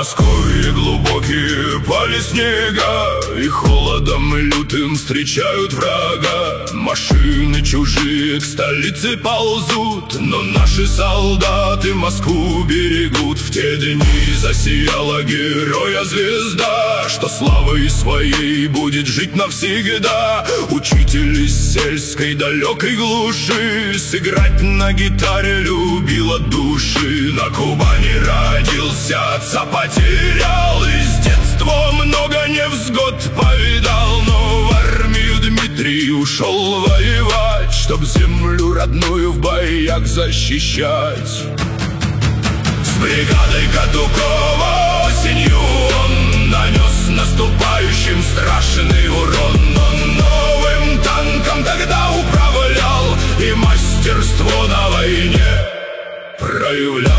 Москвы глубокие поля снега, и холодом лютым встречают врага. Машины чужие к столице ползут, но наши солдаты Москву берегут. В те дни засияла героя звезда, что славой своей будет жить навсегда. Учитель из сельской далекой глуши сыграть на гитаре любил от души. На Кубани родился, отца потерял, из детства много невзгод повидал. Но в армию Дмитрий ушел воевать, чтоб землю родную в боях защищать. С бригадой Катукова осенью он нанес наступающим страшный урон. Он новым танком тогда управлял и мастерство на войне проявлял.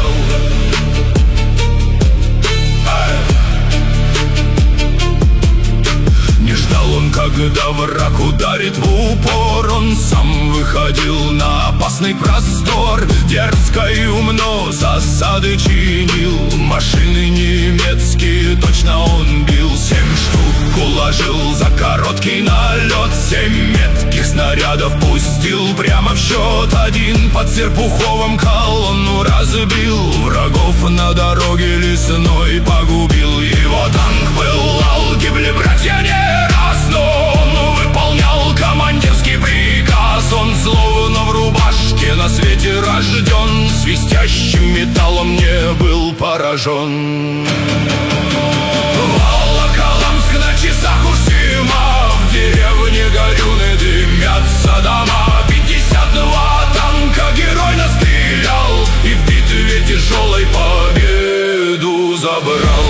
Не ждал он, когда враг ударит в упор. Он сам выходил на опасный простор, дерзко и умно засады чинил. Машины немецкие точно он бил, 7 штук уложил за короткий налет. 7 метких снарядов пустил прямо в счет. Один под Серпуховым колонну разбил, врагов на дороге лесной погубил. Его танк пылал, гибли братья не раз, но он выполнял командирский приказ. Он словно в рубашке на свете рожден, свистящим металлом не был поражен. Волоколамск на часах у Сима, в деревне Горюны дымятся дома. 52 танка герой настрелял и в битве тяжелой победу забрал.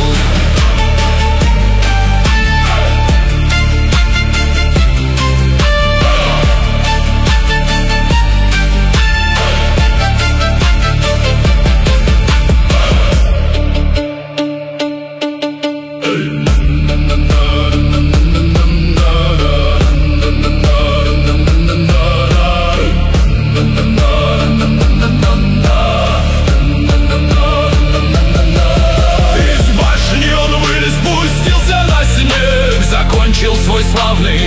Свой славный